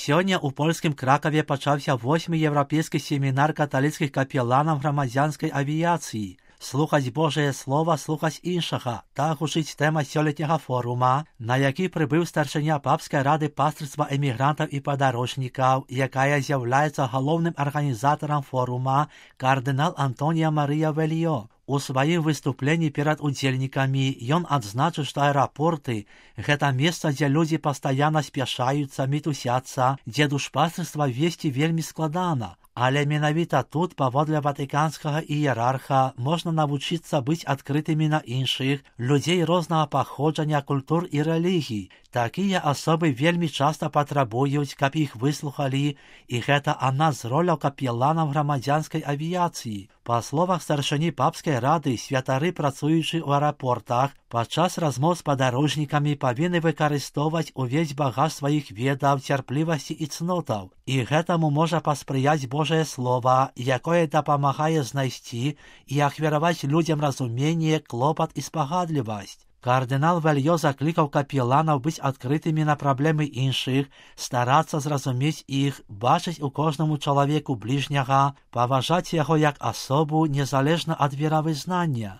Сёння ў польскім Кракаве пачаўся 8-й еўрапейскі семінар каталіцкіх капеланаў грамадзянскай авіяцыі. Слухаць Божае Слова, слухаць іншага. Так гучыць тэма сёлетняга форума, на які прыбыў старшыня папскай рады пастырства эмігрантаў і падарожнікаў, якая з'яўляецца галоўным арганізатарам форума, кардынал Антонія Марыя Вельё. У сваім выступленні перад удзельнікамі ён адзначыў, што аэрапорты – гэта месца, дзе людзі пастаянна спяшаюцца, мітусяцца, дзе душпастырства весці вельмі складана. Але менавіта тут, паводле ватыканскага іерарха, можна навучыцца быць адкрытымі на іншых, людзей рознага паходжання, культур і рэлігій. Такія асобы вельмі часта патрабуюць, каб іх выслухалі, і гэта адна з роляў капеланаў грамадзянскай авіяцыі. Па словах старшыні папскай рады, святары, працуючы ў аэрапортах, падчас размоў з падарожнікамі павінны выкарыстоўваць увесь багаж сваіх ведаў, цярплівасці і цнотаў. І гэтаму можа паспрыяць Божае Слова, якое дапамагае знайсці і ахвяраваць людзям разуменне, клопат і спагадлівасць. Кардынал Вельё заклікаў капеланаў быць адкрытымі на праблемы іншых, старацца зразумець іх, бачыць у кожнаму чалавеку бліжняга, паважаць яго як асобу незалежна ад веравызнання.